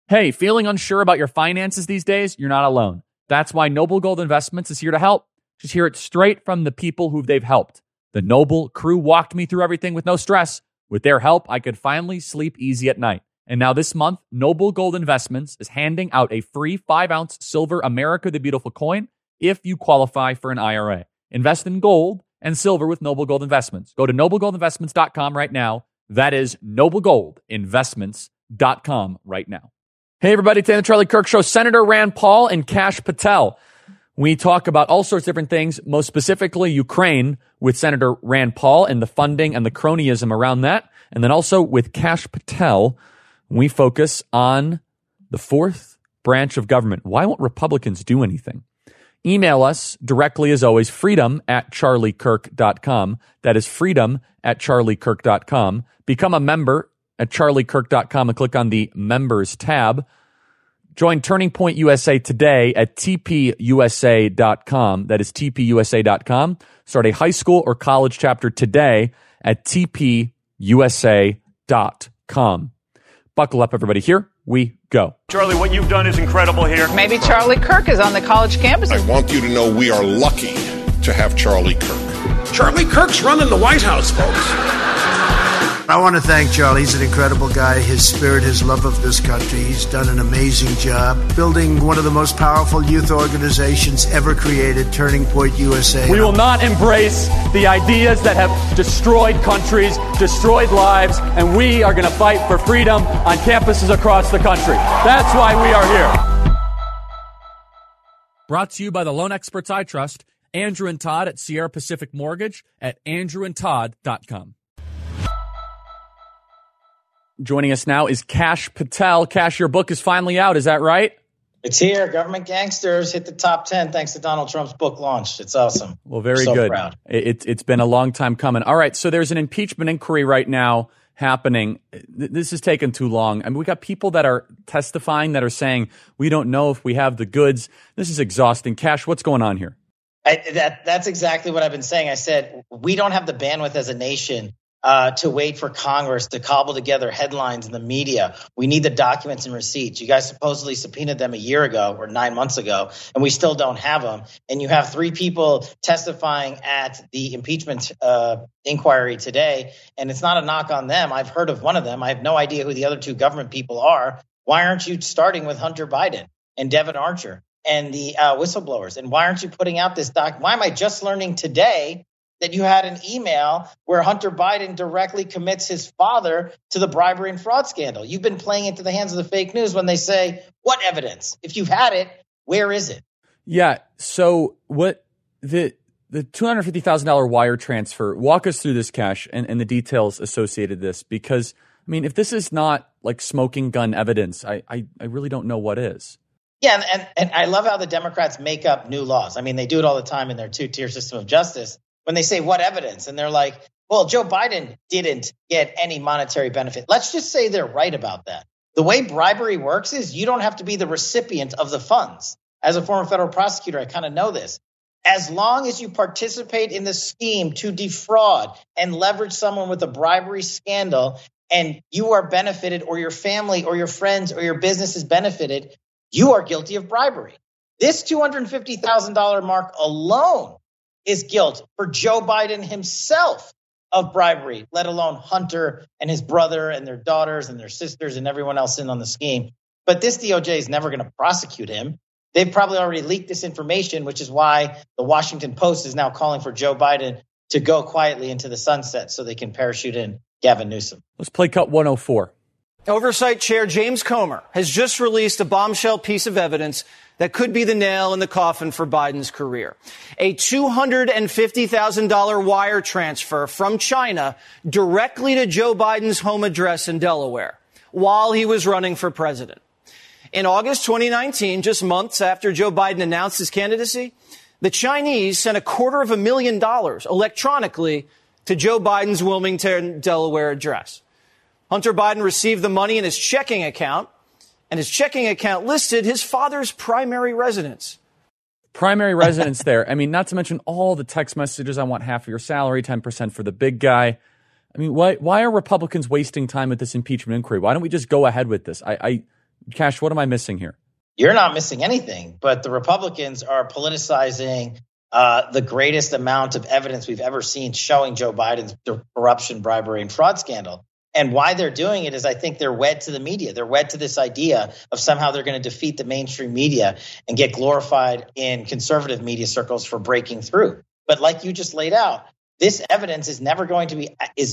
Hey, feeling unsure about your finances these days? You're not alone. That's why Noble Gold Investments is here to help. Just hear it straight from the people who they've helped. The Noble crew walked me through everything with no stress. With their help, I could finally sleep easy at night. And now this month, Noble Gold Investments is handing out a free 5-ounce silver America the Beautiful coin if you qualify for an IRA. Invest in gold and silver with Noble Gold Investments. Go to noblegoldinvestments.com right now. That is noblegoldinvestments.com right now. Hey, everybody, today on the Charlie Kirk Show, Senator Rand Paul and Kash Patel. We talk about all sorts of different things, most specifically Ukraine with Senator Rand Paul and the funding and the cronyism around that. And then also with Kash Patel, we focus on the fourth branch of government. Why won't Republicans do anything? Email us directly, as always, freedom@charliekirk.com. That is freedom@charliekirk.com. Become a member at charliekirk.com and click on the Members tab. Join Turning Point USA today at tpusa.com. That is tpusa.com. Start a high school or college chapter today at tpusa.com. Buckle up, everybody. Here we go. Charlie, what you've done is incredible here. Maybe Charlie Kirk is on the college campus. I want you to know we are lucky to have Charlie Kirk. Charlie Kirk's running the White House, folks. I want to thank Charlie. He's an incredible guy. His spirit, his love of this country. He's done an amazing job building one of the most powerful youth organizations ever created, Turning Point USA. We will not embrace the ideas that have destroyed countries, destroyed lives, and we are going to fight for freedom on campuses across the country. That's why we are here. Brought to you by the loan experts I trust, Andrew and Todd at Sierra Pacific Mortgage at andrewandtodd.com. Joining us now is Kash Patel. Kash, your book is finally out. Is that right? It's here. Government Gangsters hit the top 10 thanks to Donald Trump's book launch. It's awesome. Well, very so good. Proud. It's been a long time coming. All right, so there's an impeachment inquiry right now happening. This is taking too long. I mean, we got people that are testifying that are saying, we don't know if we have the goods. This is exhausting. Kash, what's going on here? That's exactly what I've been saying. I said, we don't have the bandwidth as a nation to wait for Congress to cobble together headlines in the media. We need the documents and receipts. You guys supposedly subpoenaed them a year ago or 9 months ago, and we still don't have them. And you have 3 people testifying at the impeachment inquiry today, and it's not a knock on them. I've heard of one of them. I have no idea who the other 2 government people are. Why aren't you starting with Hunter Biden and Devin Archer and the whistleblowers? And why aren't you putting out this doc? Why am I just learning today that you had an email where Hunter Biden directly commits his father to the bribery and fraud scandal? You've been playing into the hands of the fake news when they say, what evidence? If you've had it, where is it? Yeah. So what the $250,000 wire transfer, walk us through this, Kash, and the details associated with this, because, I mean, if this is not like smoking gun evidence, I really don't know what is. Yeah. And I love how the Democrats make up new laws. I mean, they do it all the time in their 2-tier system of justice. When they say what evidence, and they're like, well, Joe Biden didn't get any monetary benefit. Let's just say they're right about that. The way bribery works is you don't have to be the recipient of the funds. As a former federal prosecutor, I kind of know this. As long as you participate in the scheme to defraud and leverage someone with a bribery scandal, and you are benefited, or your family or your friends or your business is benefited, you are guilty of bribery. This $250,000 mark alone is guilt for Joe Biden himself of bribery, let alone Hunter and his brother and their daughters and their sisters and everyone else in on the scheme. But this DOJ is never going to prosecute him. They've probably already leaked this information, which is why the Washington Post is now calling for Joe Biden to go quietly into the sunset so they can parachute in Gavin Newsom. Let's play cut 104. Oversight Chair James Comer has just released a bombshell piece of evidence that could be the nail in the coffin for Biden's career. A $250,000 wire transfer from China directly to Joe Biden's home address in Delaware while he was running for president. In August 2019, just months after Joe Biden announced his candidacy, the Chinese sent $250,000 electronically to Joe Biden's Wilmington, Delaware address. Hunter Biden received the money in his checking account, and his checking account listed his father's primary residence. Primary residence there. I mean, not to mention all the text messages, I want half of your salary, 10% for the big guy. I mean, why are Republicans wasting time with this impeachment inquiry? Why don't we just go ahead with this? Kash, what am I missing here? You're not missing anything, but the Republicans are politicizing the greatest amount of evidence we've ever seen showing Joe Biden's corruption, bribery, and fraud scandal. And why they're doing it is I think they're wed to the media. They're wed to this idea of somehow they're going to defeat the mainstream media and get glorified in conservative media circles for breaking through. But like you just laid out, this evidence is never going to be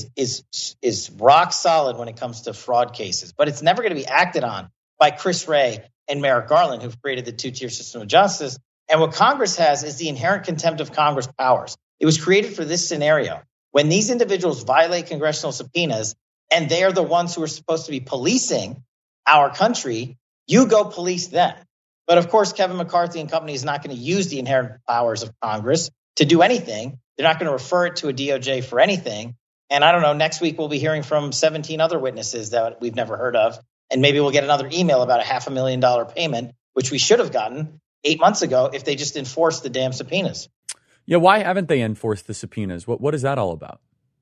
is rock solid when it comes to fraud cases, but it's never going to be acted on by Chris Wray and Merrick Garland, who've created the two-tier system of justice. And what Congress has is the inherent contempt of Congress powers. It was created for this scenario. When these individuals violate congressional subpoenas and they are the ones who are supposed to be policing our country, you go police them. But of course, Kevin McCarthy and company is not going to use the inherent powers of Congress to do anything. They're not going to refer it to a DOJ for anything. And I don't know, next week we'll be hearing from 17 other witnesses that we've never heard of. And maybe we'll get another email about a $500,000 payment, which we should have gotten 8 months ago if they just enforced the damn subpoenas. Yeah, why haven't they enforced the subpoenas? What is that all about?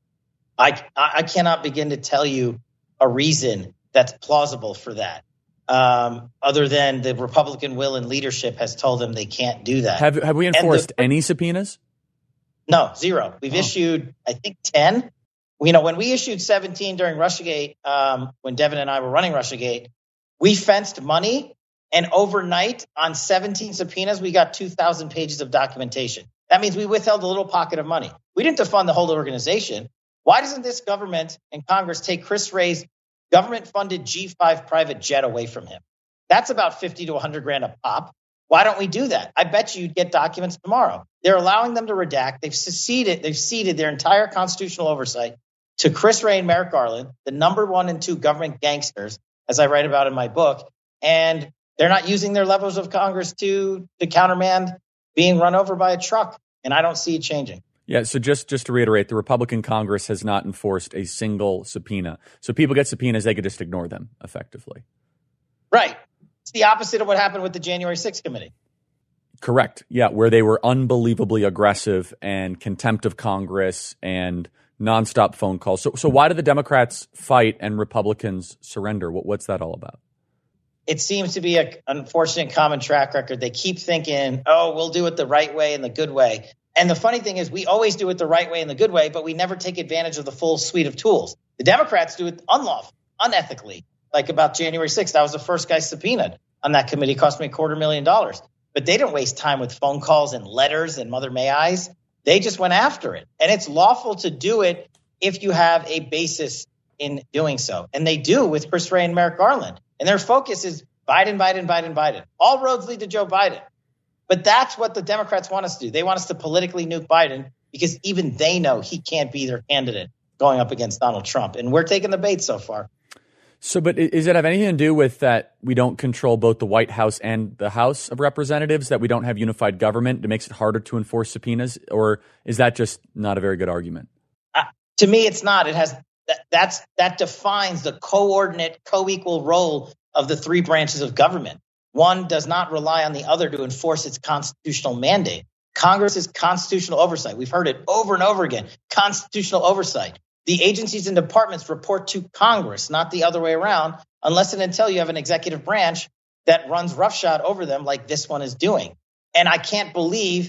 I cannot begin to tell you a reason that's plausible for that, other than the Republican will and leadership has told them they can't do that. Have we enforced any subpoenas? No, zero. We've issued, I think, 10. When we issued 17 during Russiagate, when Devin and I were running Russiagate, we fenced money, and overnight on 17 subpoenas, we got 2,000 pages of documentation. That means we withheld a little pocket of money. We didn't defund the whole organization. Why doesn't this government and Congress take Chris Wray's government-funded G5 private jet away from him? That's about $50 to $100,000 a pop. Why don't we do that? I bet you'd get documents tomorrow. They're allowing them to redact. They've ceded their entire constitutional oversight to Chris Wray and Merrick Garland, the number 1 and 2 government gangsters, as I write about in my book. And they're not using their levers of Congress to countermand being run over by a truck. And I don't see it changing. Yeah, so just to reiterate, the Republican Congress has not enforced a single subpoena. So people get subpoenas, they could just ignore them effectively. Right. It's the opposite of what happened with the January 6th committee. Correct. Yeah, where they were unbelievably aggressive and contempt of Congress and nonstop phone calls. So why do the Democrats fight and Republicans surrender? What's that all about? It seems to be an unfortunate common track record. They keep thinking, we'll do it the right way and the good way. And the funny thing is we always do it the right way and the good way, but we never take advantage of the full suite of tools. The Democrats do it unethically, like about January 6th. I was the first guy subpoenaed on that committee. Cost me $250,000. But they didn't waste time with phone calls and letters and Mother May I's. They just went after it. And it's lawful to do it if you have a basis in doing so. And they do with Chris Wray and Merrick Garland. And their focus is Biden, Biden, Biden, Biden. All roads lead to Joe Biden. But that's what the Democrats want us to do. They want us to politically nuke Biden because even they know he can't be their candidate going up against Donald Trump. And we're taking the bait so far. So, but does it have anything to do with that we don't control both the White House and the House of Representatives, that we don't have unified government that makes it harder to enforce subpoenas? Or is that just not a very good argument? To me, it's not. It has that defines the coordinate, co-equal role of the three branches of government. One does not rely on the other to enforce its constitutional mandate. Congress is constitutional oversight. We've heard it over and over again. Constitutional oversight. The agencies and departments report to Congress, not the other way around, unless and until you have an executive branch that runs roughshod over them like this one is doing. And I can't believe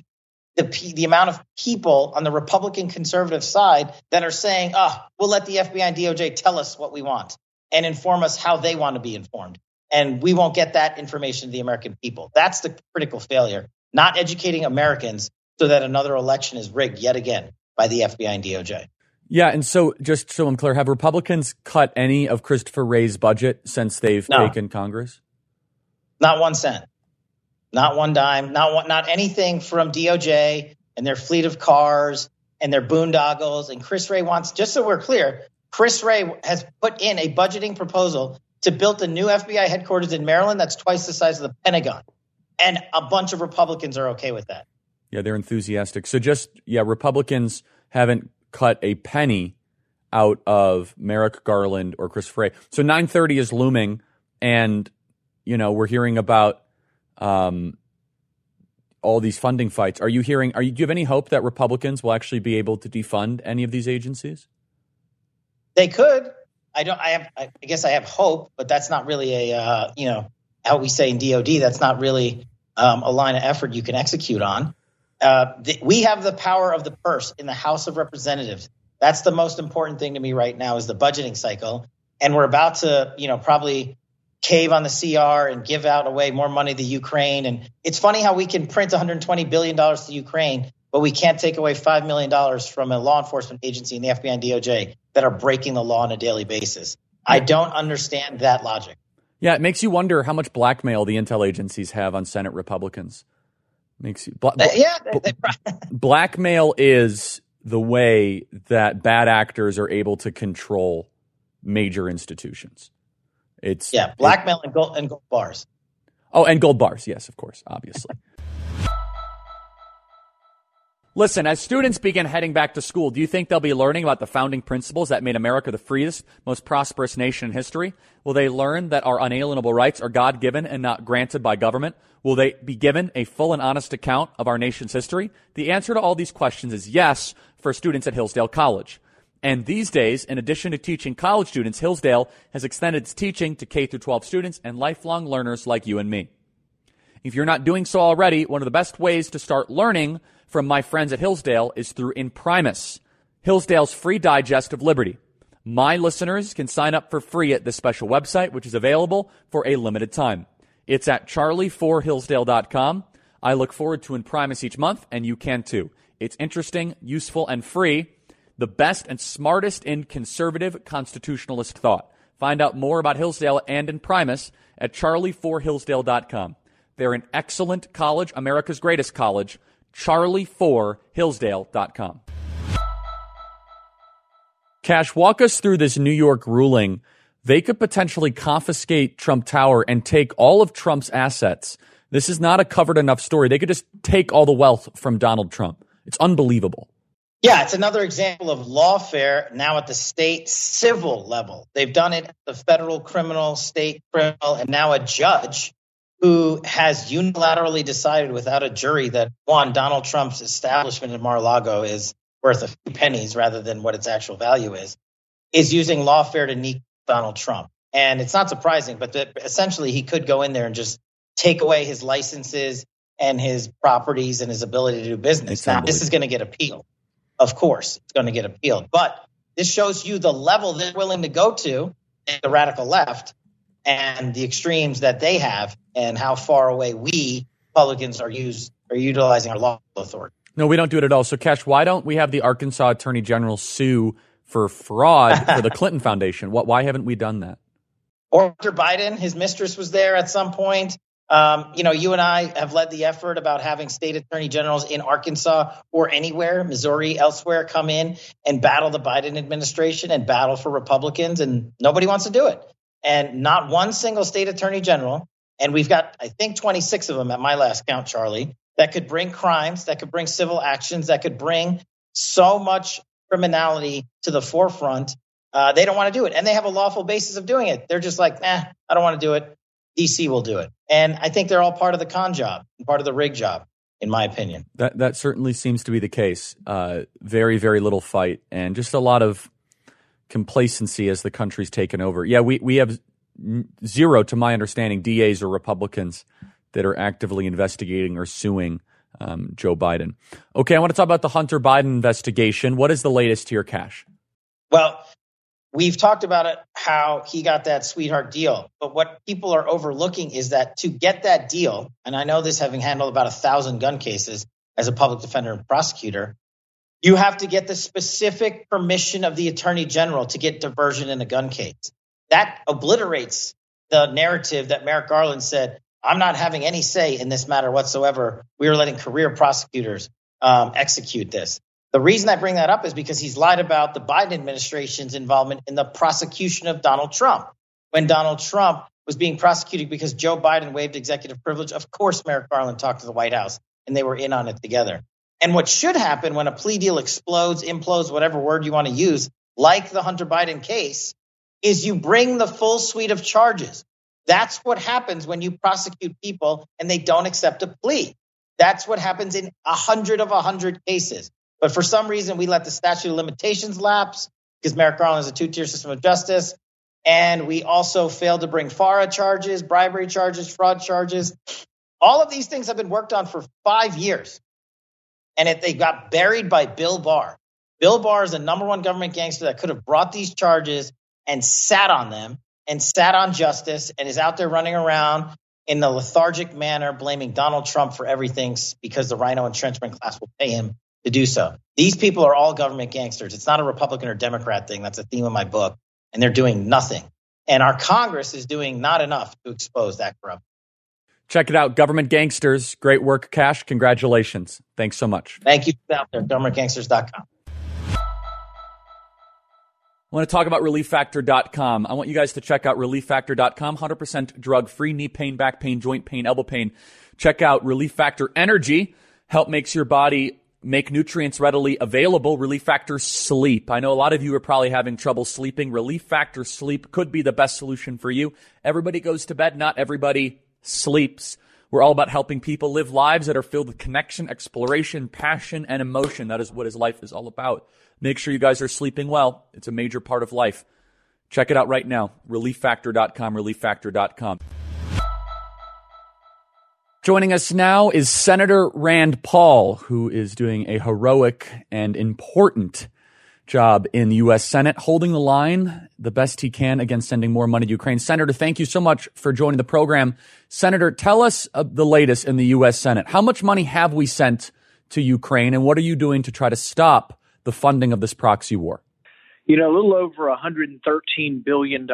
the amount of people on the Republican conservative side that are saying, we'll let the FBI and DOJ tell us what we want and inform us how they want to be informed. And we won't get that information to the American people. That's the critical failure, not educating Americans so that another election is rigged yet again by the FBI and DOJ. Yeah, and so just so I'm clear, have Republicans cut any of Christopher Wray's budget since they've taken Congress? Not 1 cent. Not one dime. Not anything from DOJ and their fleet of cars and their boondoggles. And Chris Wray wants, just so we're clear, Chris Wray has put in a budgeting proposal to build a new FBI headquarters in Maryland that's twice the size of the Pentagon. And a bunch of Republicans are okay with that. Yeah, they're enthusiastic. So Republicans haven't cut a penny out of Merrick Garland or Chris Wray. So 9/30 is looming, and we're hearing about all these funding fights. Do you have any hope that Republicans will actually be able to defund any of these agencies? They could. I guess I have hope, but that's not really a, how we say in DOD, that's not really a line of effort you can execute on. We have the power of the purse in the House of Representatives. That's the most important thing to me right now is the budgeting cycle. And we're about to, probably cave on the CR and give out away more money to Ukraine. And it's funny how we can print $120 billion to Ukraine, but we can't take away $5 million from a law enforcement agency in the FBI and DOJ that are breaking the law on a daily basis. I don't understand that logic. Yeah, it makes you wonder how much blackmail the intel agencies have on Senate Republicans. Makes you blackmail is the way that bad actors are able to control major institutions. Blackmail and gold bars. Oh, and gold bars. Yes, of course, obviously. Listen, as students begin heading back to school, do you think they'll be learning about the founding principles that made America the freest, most prosperous nation in history? Will they learn that our unalienable rights are God-given and not granted by government? Will they be given a full and honest account of our nation's history? The answer to all these questions is yes for students at Hillsdale College. And these days, in addition to teaching college students, Hillsdale has extended its teaching to K-12 students and lifelong learners like you and me. If you're not doing so already, one of the best ways to start learning from my friends at Hillsdale is through Imprimis, Hillsdale's free digest of liberty. My listeners can sign up for free at this special website, which is available for a limited time. It's at charlie4hillsdale.com. I look forward to Imprimis each month, and you can too. It's interesting, useful, and free. The best and smartest in conservative constitutionalist thought. Find out more about Hillsdale and Imprimis at charlie4hillsdale.com. They're an excellent college, America's greatest college, charlie4hillsdale.com. Cash, walk us through this New York ruling. They could potentially confiscate Trump Tower and take all of Trump's assets. This is not a covered enough story. They could just take all the wealth from Donald Trump. It's unbelievable. Yeah, it's another example of lawfare now at the state civil level. They've done it at the federal criminal, state criminal, and now a judge who has unilaterally decided without a jury that, one, Donald Trump's establishment in Mar-a-Lago is worth a few pennies rather than what its actual value is using lawfare to sneak Donald Trump. And it's not surprising, but essentially he could go in there and just take away his licenses and his properties and his ability to do business. Now, this is going to get appealed. Of course, it's going to get appealed. But this shows you the level they're willing to go to in the radical left and the extremes that they have and how far away we Republicans are utilizing our law authority. No, we don't do it at all. So, Cash, why don't we have the Arkansas Attorney General sue for fraud for the Clinton Foundation? Why haven't we done that? Or Hunter Biden, his mistress was there at some point. You and I have led the effort about having state attorney generals in Arkansas or anywhere, Missouri, elsewhere, come in and battle the Biden administration and battle for Republicans, and nobody wants to do it. And not one single state attorney general, and we've got, I think, 26 of them at my last count, Charlie, that could bring crimes, that could bring civil actions, that could bring so much criminality to the forefront. They don't want to do it, and they have a lawful basis of doing it. They're just like, I don't want to do it. DC will do it. And I think they're all part of the con job, part of the rig job, in my opinion. That certainly seems to be the case. Very, very little fight and just a lot of complacency as the country's taken over. Yeah, we have zero, to my understanding, DAs or Republicans that are actively investigating or suing Joe Biden. Okay, I want to talk about the Hunter Biden investigation. What is the latest here, Cash? Well, we've talked about it, how he got that sweetheart deal. But what people are overlooking is that to get that deal, and I know this having handled about 1,000 gun cases as a public defender and prosecutor, you have to get the specific permission of the attorney general to get diversion in a gun case. That obliterates the narrative that Merrick Garland said, I'm not having any say in this matter whatsoever. We are letting career prosecutors execute this. The reason I bring that up is because he's lied about the Biden administration's involvement in the prosecution of Donald Trump. When Donald Trump was being prosecuted because Joe Biden waived executive privilege, of course Merrick Garland talked to the White House, and they were in on it together. And what should happen when a plea deal explodes, implodes, whatever word you want to use, like the Hunter Biden case, is you bring the full suite of charges. That's what happens when you prosecute people and they don't accept a plea. That's what happens in 100 of 100 cases. But for some reason, we let the statute of limitations lapse because Merrick Garland is a two-tier system of justice. And we also failed to bring FARA charges, bribery charges, fraud charges. All of these things have been worked on for 5 years. And they got buried by Bill Barr. Bill Barr is the number one government gangster that could have brought these charges and sat on them and sat on justice and is out there running around in the lethargic manner, blaming Donald Trump for everything because the rhino entrenchment class will pay him to do so. These people are all government gangsters. It's not a Republican or Democrat thing. That's a theme of my book. And they're doing nothing. And our Congress is doing not enough to expose that corruption. Check it out. Government Gangsters. Great work, Kash. Congratulations. Thanks so much. Thank you out there, governmentgangsters.com. I want to talk about ReliefFactor.com. I want you guys to check out ReliefFactor.com. 100% drug-free, knee pain, back pain, joint pain, elbow pain. Check out Relief Factor Energy. Help makes your body make nutrients readily available. Relief Factor Sleep. I know a lot of you are probably having trouble sleeping. Relief Factor Sleep could be the best solution for you. Everybody goes to bed. Not everybody sleeps. We're all about helping people live lives that are filled with connection, exploration, passion, and emotion. That is what his life is all about. Make sure you guys are sleeping well. It's a major part of life. Check it out right now. ReliefFactor.com, ReliefFactor.com. Joining us now is Senator Rand Paul, who is doing a heroic and important job in the U.S. Senate, holding the line the best he can against sending more money to Ukraine. Senator, thank you so much for joining the program. Senator, tell us the latest in the U.S. Senate. How much money have we sent to Ukraine, and what are you doing to try to stop the funding of this proxy war? You know, a little over $113 billion.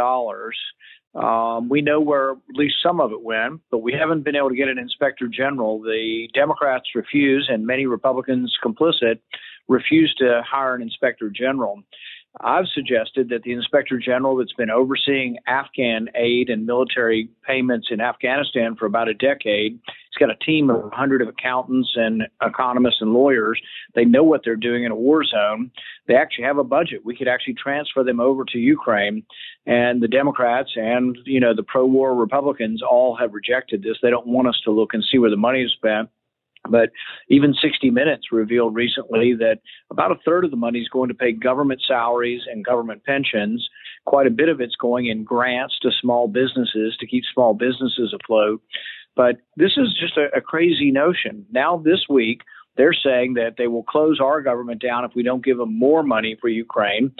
We know where at least some of it went, but we haven't been able to get an inspector general. The Democrats refuse, and many Republicans complicit, refuse to hire an inspector general. I've suggested that the inspector general that's been overseeing Afghan aid and military payments in Afghanistan for about a decade, he's got a team of 100 accountants and economists and lawyers. They know what they're doing in a war zone. They actually have a budget. We could actually transfer them over to Ukraine. And the Democrats and, the pro-war Republicans all have rejected this. They don't want us to look and see where the money is spent. But even 60 Minutes revealed recently that about a third of the money is going to pay government salaries and government pensions. Quite a bit of it's going in grants to small businesses to keep small businesses afloat. But this is just a crazy notion. Now this week, they're saying that they will close our government down if we don't give them more money for Ukraine.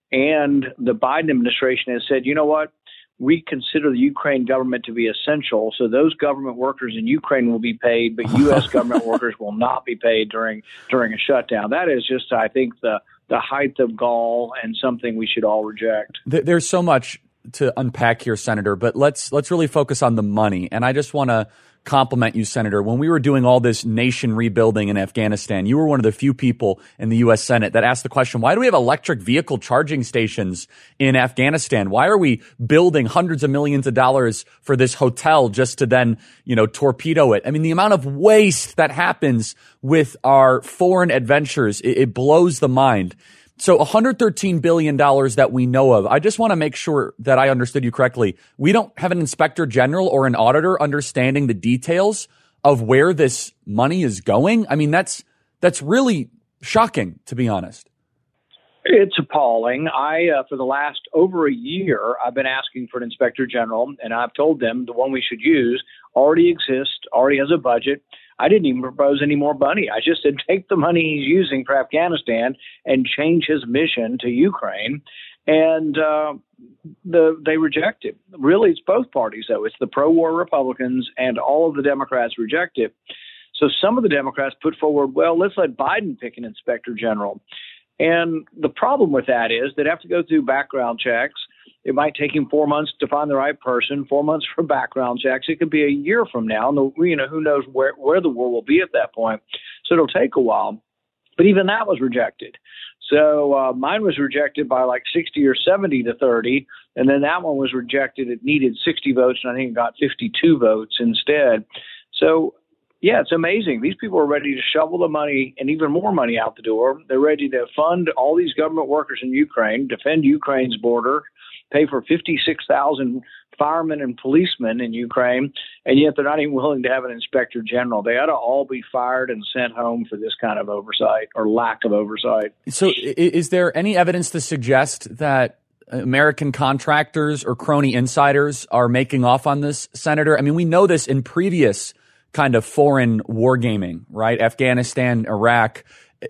And the Biden administration has said, you know what? We consider the Ukraine government to be essential, so those government workers in Ukraine will be paid, but U.S. government workers will not be paid during a shutdown. That is just, I think, the height of gall and something we should all reject. There's so much to unpack here, Senator, but let's really focus on the money. And I just want to compliment you, Senator. When we were doing all this nation rebuilding in Afghanistan, you were one of the few people in the U.S. Senate that asked the question, why do we have electric vehicle charging stations in Afghanistan? Why are we building hundreds of millions of dollars for this hotel just to then, torpedo it? I mean, the amount of waste that happens with our foreign adventures, it blows the mind. So $113 billion that we know of, I just want to make sure that I understood you correctly. We don't have an inspector general or an auditor understanding the details of where this money is going. I mean, that's really shocking, to be honest. It's appalling. For the last over a year, I've been asking for an inspector general, and I've told them the one we should use already exists, already has a budget. I didn't even propose any more money. I just said take the money he's using for Afghanistan and change his mission to Ukraine. And they reject it. Really, it's both parties, though. It's the pro-war Republicans and all of the Democrats reject it. So some of the Democrats put forward, well, let's let Biden pick an inspector general. And the problem with that is they'd have to go through background checks. It might take him 4 months to find the right person, 4 months for background checks. It could be a year from now. And who knows where the war will be at that point. So it'll take a while. But even that was rejected. So mine was rejected by like 60 or 70 to 30. And then that one was rejected. It needed 60 votes, and I think it got 52 votes instead. So, yeah, it's amazing. These people are ready to shovel the money and even more money out the door. They're ready to fund all these government workers in Ukraine, defend Ukraine's border, pay for 56,000 firemen and policemen in Ukraine, and yet they're not even willing to have an inspector general. They ought to all be fired and sent home for this kind of oversight or lack of oversight. So is there any evidence to suggest that American contractors or crony insiders are making off on this, Senator? I mean, we know this in previous kind of foreign wargaming, right? Afghanistan, Iraq.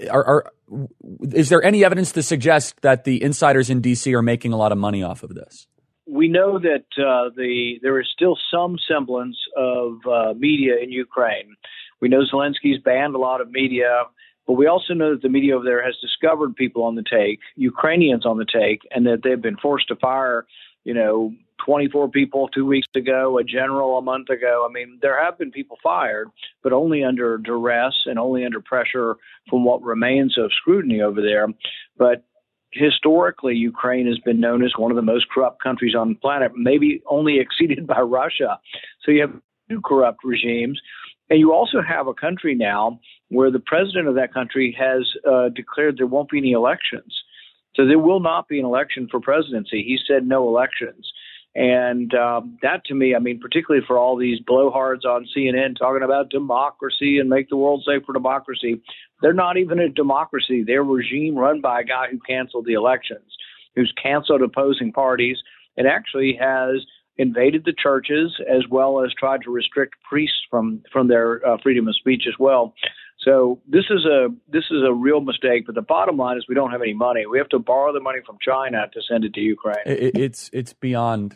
Is there any evidence to suggest that the insiders in D.C. are making a lot of money off of this? We know that there is still some semblance of media in Ukraine. We know Zelensky's banned a lot of media, but we also know that the media over there has discovered people on the take, Ukrainians on the take, and that they've been forced to fire, 24 people 2 weeks ago, a general a month ago. I mean, there have been people fired, but only under duress and only under pressure from what remains of scrutiny over there. But historically, Ukraine has been known as one of the most corrupt countries on the planet, maybe only exceeded by Russia. So you have two corrupt regimes. And you also have a country now where the president of that country has declared there won't be any elections. So there will not be an election for presidency. He said no elections. And that to me, I mean, particularly for all these blowhards on CNN talking about democracy and make the world safe for democracy, they're not even a democracy. They're a regime run by a guy who canceled the elections, who's canceled opposing parties, and actually has invaded the churches as well as tried to restrict priests from their freedom of speech as well. So this is a real mistake. But the bottom line is we don't have any money. We have to borrow the money from China to send it to Ukraine. It's beyond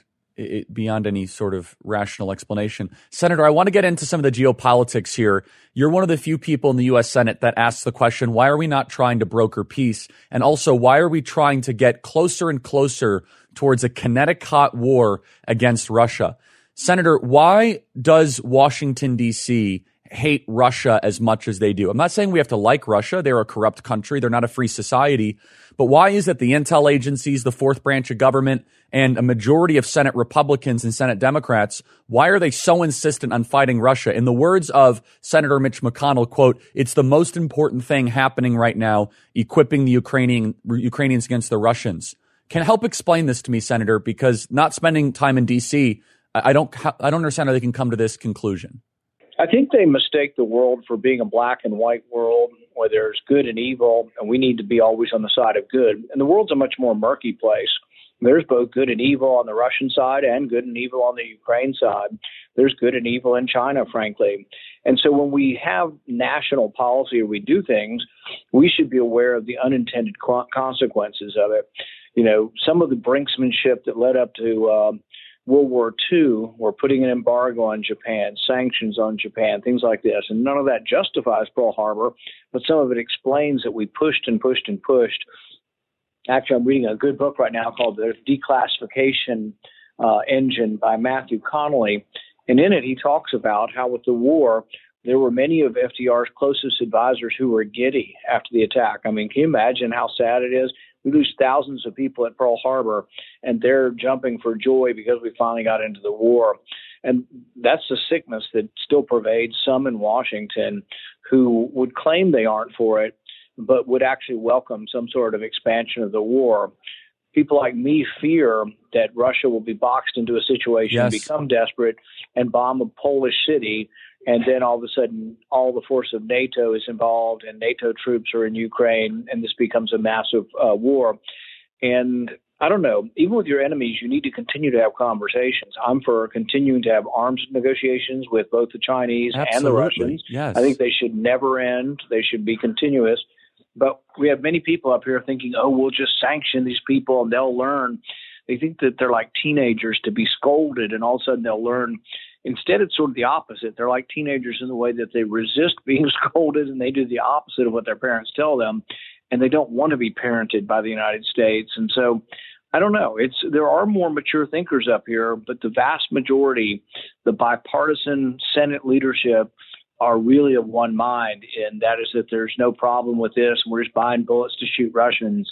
any sort of rational explanation. Senator, I want to get into some of the geopolitics here. You're one of the few people in the U.S. Senate that asks the question, why are we not trying to broker peace? And also, why are we trying to get closer and closer towards a kinetic hot war against Russia? Senator, why does Washington, D.C. hate Russia as much as they do? I'm not saying we have to like Russia. They're a corrupt country. They're not a free society. But why is it the intel agencies, the fourth branch of government, and a majority of Senate Republicans and Senate Democrats, why are they so insistent on fighting Russia? In the words of Senator Mitch McConnell, quote, it's the most important thing happening right now, equipping the Ukrainians against the Russians. Can you help explain this to me, Senator? Because not spending time in D.C., I don't understand how they can come to this conclusion. I think they mistake the world for being a black and white world where there's good and evil, and we need to be always on the side of good. And the world's a much more murky place. There's both good and evil on the Russian side and good and evil on the Ukraine side. There's good and evil in China, frankly. And so when we have national policy or we do things, we should be aware of the unintended consequences of it. Some of the brinksmanship that led up to World War II, we're putting an embargo on Japan, sanctions on Japan, things like this. And none of that justifies Pearl Harbor, but some of it explains that we pushed and pushed and pushed. Actually, I'm reading a good book right now called The Declassification Engine by Matthew Connolly. And in it, he talks about how with the war, there were many of FDR's closest advisors who were giddy after the attack. I mean, can you imagine how sad it is? We lose thousands of people at Pearl Harbor, and they're jumping for joy because we finally got into the war. And that's the sickness that still pervades some in Washington who would claim they aren't for it, but would actually welcome some sort of expansion of the war. People like me fear that Russia will be boxed into a situation, become desperate, and bomb a Polish city. And then all of a sudden, all the force of NATO is involved and NATO troops are in Ukraine, and this becomes a massive war. And I don't know, even with your enemies, you need to continue to have conversations. I'm for continuing to have arms negotiations with both the Chinese and the Russians. Yes. I think they should never end. They should be continuous. But we have many people up here thinking, oh, we'll just sanction these people and they'll learn. They think that they're like teenagers to be scolded and all of a sudden they'll learn. Instead, it's sort of the opposite. They're like teenagers in the way that they resist being scolded and they do the opposite of what their parents tell them. And they don't want to be parented by the United States. And so I don't know. There are more mature thinkers up here, but the vast majority, the bipartisan Senate leadership, are really of one mind, and that is that there's no problem with this. We're just buying bullets to shoot Russians.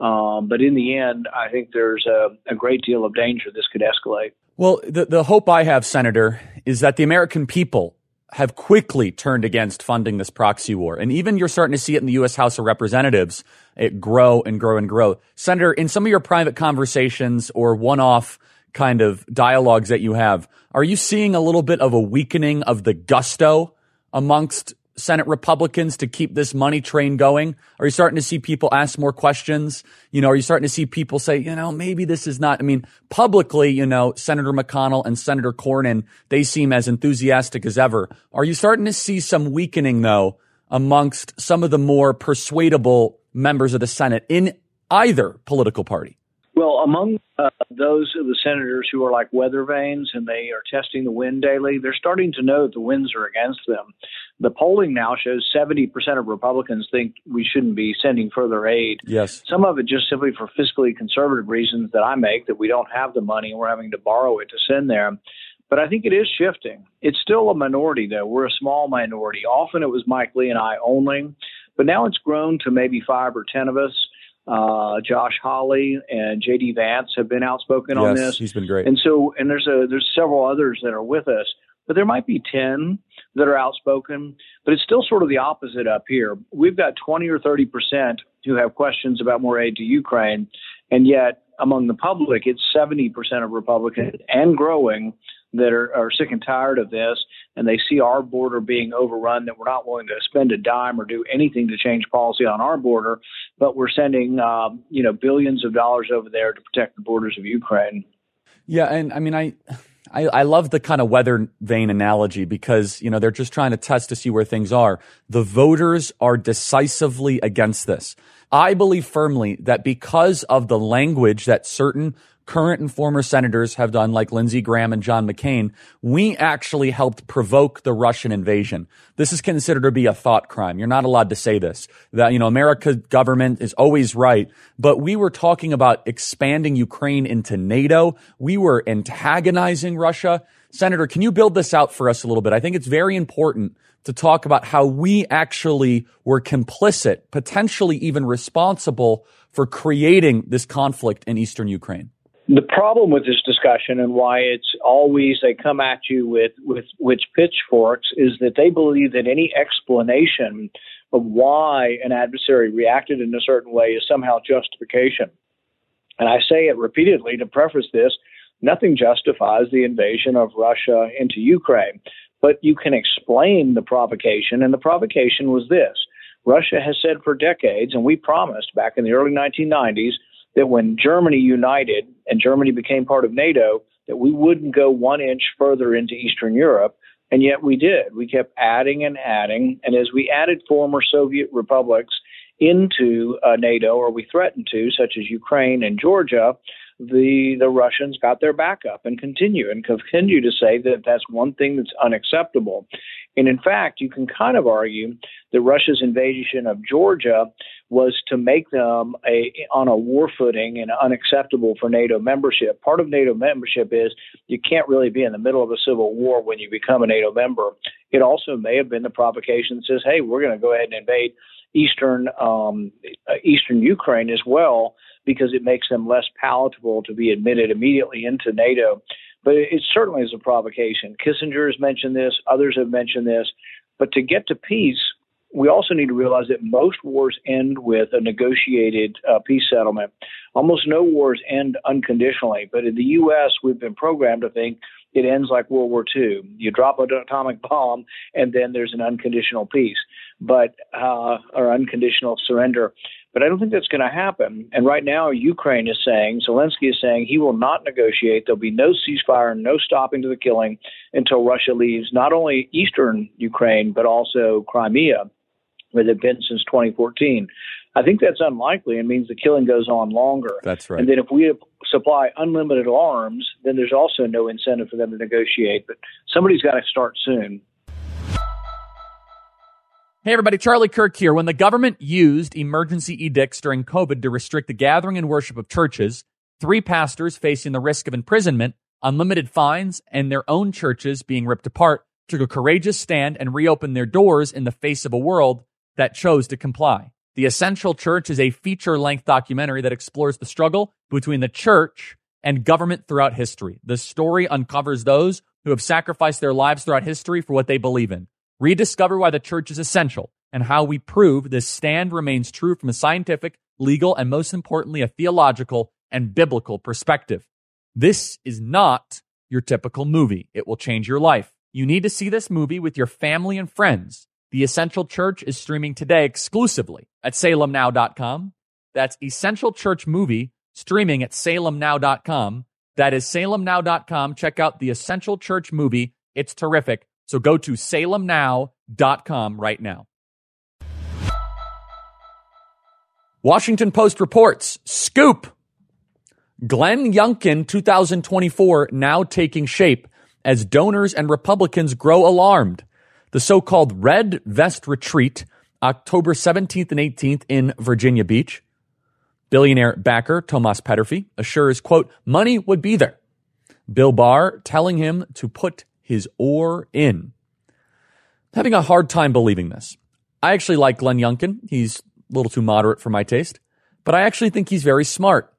But in the end, I think there's a great deal of danger this could escalate. Well, the hope I have, Senator, is that the American people have quickly turned against funding this proxy war. And even you're starting to see it in the U.S. House of Representatives, it grow and grow and grow. Senator, in some of your private conversations or one-off kind of dialogues that you have, are you seeing a little bit of a weakening of the gusto amongst Senate Republicans to keep this money train going? Are you starting to see people ask more questions? Are you starting to see people say, maybe this is not, publicly, Senator McConnell and Senator Cornyn, they seem as enthusiastic as ever. Are you starting to see some weakening, though, amongst some of the more persuadable members of the Senate in either political party? Well, among those of the senators who are like weather vanes and they are testing the wind daily, they're starting to know that the winds are against them. The polling now shows 70% of Republicans think we shouldn't be sending further aid. Yes. Some of it just simply for fiscally conservative reasons that I make, that we don't have the money and we're having to borrow it to send there. But I think it is shifting. It's still a minority, though. We're a small minority. Often it was Mike Lee and I only, but now it's grown to maybe 5 or 10 of us. Josh Hawley and J.D. Vance have been outspoken on this. He's been great. And there's several others that are with us, but there might be 10 that are outspoken, but it's still sort of the opposite up here. We've got 20 or 30% who have questions about more aid to Ukraine, and yet among the public, it's 70% of Republicans and growing that are sick and tired of this, and they see our border being overrun, that we're not willing to spend a dime or do anything to change policy on our border, but we're sending billions of dollars over there to protect the borders of Ukraine. Yeah, and I love the kind of weather vane analogy because, they're just trying to test to see where things are. The voters are decisively against this. I believe firmly that because of the language that certain current and former senators have done, like Lindsey Graham and John McCain, we actually helped provoke the Russian invasion. This is considered to be a thought crime. You're not allowed to say this. That, America's government is always right. But we were talking about expanding Ukraine into NATO. We were antagonizing Russia. Senator, can you build this out for us a little bit? I think it's very important to talk about how we actually were complicit, potentially even responsible for creating this conflict in eastern Ukraine. The problem with this discussion and why it's always they come at you with which pitchforks is that they believe that any explanation of why an adversary reacted in a certain way is somehow justification. And I say it repeatedly to preface this, nothing justifies the invasion of Russia into Ukraine. But you can explain the provocation, and the provocation was this. Russia has said for decades, and we promised back in the early 1990s, that when Germany united and Germany became part of NATO, that we wouldn't go 1 inch further into Eastern Europe. And yet we did. We kept adding and adding. And as we added former Soviet republics into NATO, or we threatened to, such as Ukraine and Georgia, the Russians got their back up and continue to say that that's one thing that's unacceptable. And in fact, you can kind of argue that Russia's invasion of Georgia was to make them on a war footing and unacceptable for NATO membership. Part of NATO membership is you can't really be in the middle of a civil war when you become a NATO member. It also may have been the provocation that says, hey, we're going to go ahead and invade eastern Ukraine as well, because it makes them less palatable to be admitted immediately into NATO. But it certainly is a provocation. Kissinger has mentioned this. Others have mentioned this. But to get to peace, we also need to realize that most wars end with a negotiated peace settlement. Almost no wars end unconditionally. But in the U.S., we've been programmed to think it ends like World War II. You drop an atomic bomb, and then there's an unconditional peace, or unconditional surrender. But I don't think that's going to happen. And right now, Ukraine is saying, Zelensky is saying he will not negotiate. There'll be no ceasefire, no stopping to the killing until Russia leaves not only eastern Ukraine, but also Crimea, where they've been since 2014. I think that's unlikely. It means the killing goes on longer. That's right. And then if we supply unlimited arms, then there's also no incentive for them to negotiate. But somebody's got to start soon. Hey, everybody, Charlie Kirk here. When the government used emergency edicts during COVID to restrict the gathering and worship of churches, 3 pastors facing the risk of imprisonment, unlimited fines, and their own churches being ripped apart took a courageous stand and reopened their doors in the face of a world that chose to comply. The Essential Church is a feature-length documentary that explores the struggle between the church and government throughout history. The story uncovers those who have sacrificed their lives throughout history for what they believe in. Rediscover why the church is essential and how we prove this stand remains true from a scientific, legal, and most importantly, a theological and biblical perspective. This is not your typical movie. It will change your life. You need to see this movie with your family and friends. The Essential Church is streaming today exclusively at salemnow.com. That's Essential Church movie streaming at salemnow.com. That is salemnow.com. Check out The Essential Church movie. It's terrific. So go to salemnow.com right now. Washington Post reports, scoop, Glenn Youngkin 2024 now taking shape as donors and Republicans grow alarmed. The so-called Red Vest Retreat, October 17th and 18th in Virginia Beach. Billionaire backer Tomas Peterffy assures, quote, money would be there. Bill Barr telling him to put his oar in. Having a hard time believing this. I actually like Glenn Youngkin. He's a little too moderate for my taste, but I actually think he's very smart.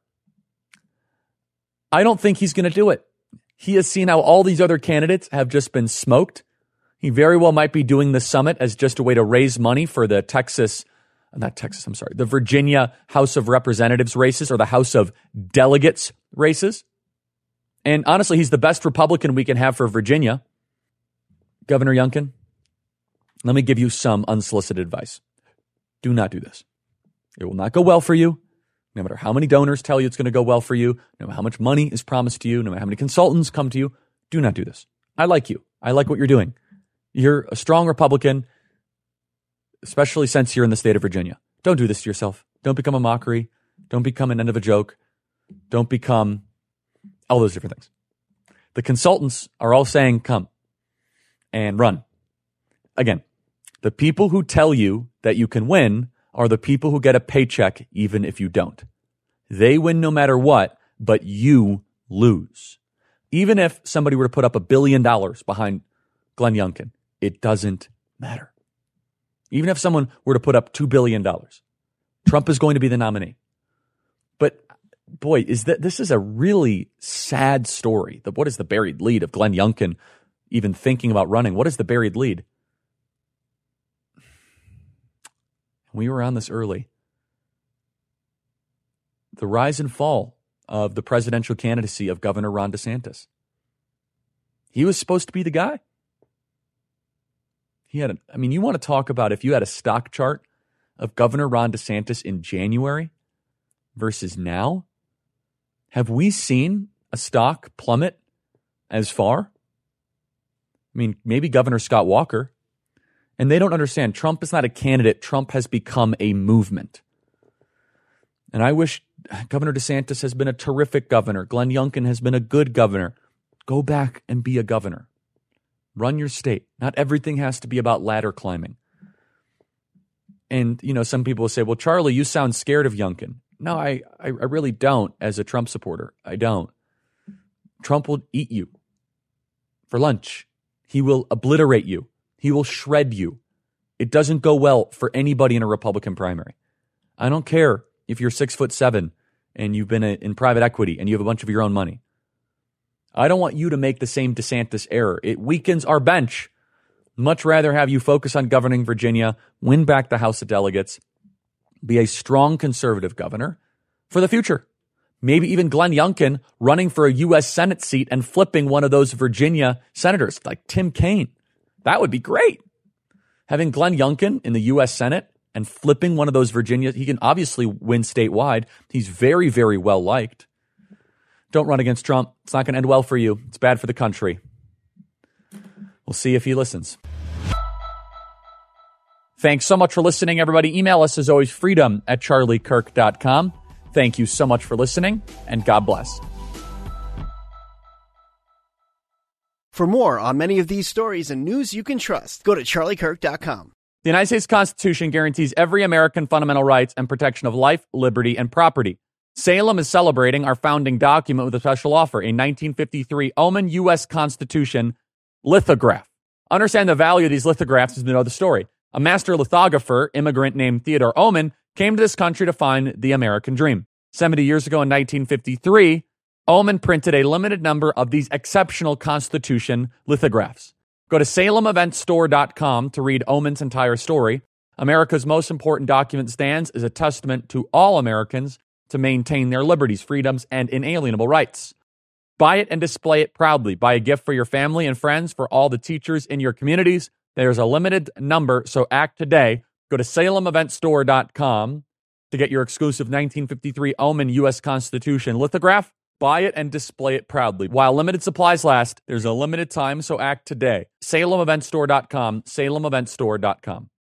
I don't think he's going to do it. He has seen how all these other candidates have just been smoked. He very well might be doing the summit as just a way to raise money for the the Virginia House of Representatives races or the House of Delegates races. And honestly, he's the best Republican we can have for Virginia. Governor Youngkin, let me give you some unsolicited advice. Do not do this. It will not go well for you. No matter how many donors tell you it's going to go well for you, no matter how much money is promised to you, no matter how many consultants come to you, do not do this. I like you. I like what you're doing. You're a strong Republican, especially since you're in the state of Virginia. Don't do this to yourself. Don't become a mockery. Don't become an end of a joke. Don't become all those different things. The consultants are all saying, come and run. Again, the people who tell you that you can win are the people who get a paycheck even if you don't. They win no matter what, but you lose. Even if somebody were to put up $1 billion behind Glenn Youngkin, it doesn't matter. Even if someone were to put up $2 billion, Trump is going to be the nominee. But boy, this is a really sad story. What is the buried lead of Glenn Youngkin even thinking about running? What is the buried lead? We were on this early. The rise and fall of the presidential candidacy of Governor Ron DeSantis. He was supposed to be the guy. You want to talk about if you had a stock chart of Governor Ron DeSantis in January versus now? Have we seen a stock plummet as far? Maybe Governor Scott Walker. And they don't understand. Trump is not a candidate. Trump has become a movement. And I wish Governor DeSantis has been a terrific governor. Glenn Youngkin has been a good governor. Go back and be a governor. Run your state. Not everything has to be about ladder climbing. And, some people will say, well, Charlie, you sound scared of Youngkin. No, I really don't as a Trump supporter. I don't. Trump will eat you for lunch. He will obliterate you. He will shred you. It doesn't go well for anybody in a Republican primary. I don't care if you're 6'7" and you've been in private equity and you have a bunch of your own money. I don't want you to make the same DeSantis error. It weakens our bench. Much rather have you focus on governing Virginia, win back the House of Delegates, be a strong conservative governor for the future. Maybe even Glenn Youngkin running for a U.S. Senate seat and flipping one of those Virginia senators like Tim Kaine. That would be great. Having Glenn Youngkin in the U.S. Senate and flipping one of those Virginia, he can obviously win statewide. He's very, very well liked. Don't run against Trump. It's not going to end well for you. It's bad for the country. We'll see if he listens. Thanks so much for listening, everybody. Email us as always, freedom@charliekirk.com. Thank you so much for listening, and God bless. For more on many of these stories and news you can trust, go to charliekirk.com. The United States Constitution guarantees every American fundamental rights and protection of life, liberty, and property. Salem is celebrating our founding document with a special offer, a 1953 Oman U.S. Constitution lithograph. Understand the value of these lithographs is to know the story. A master lithographer, immigrant named Theodore Oman, came to this country to find the American dream. 70 years ago in 1953, Oman printed a limited number of these exceptional Constitution lithographs. Go to SalemEventStore.com to read Oman's entire story. America's most important document stands as a testament to all Americans to maintain their liberties, freedoms, and inalienable rights. Buy it and display it proudly. Buy a gift for your family and friends, for all the teachers in your communities, There's a limited number, so act today. Go to SalemEventStore.com to get your exclusive 1953 Omen U.S. Constitution lithograph. Buy it and display it proudly. While limited supplies last, there's a limited time, so act today. SalemEventStore.com, SalemEventStore.com.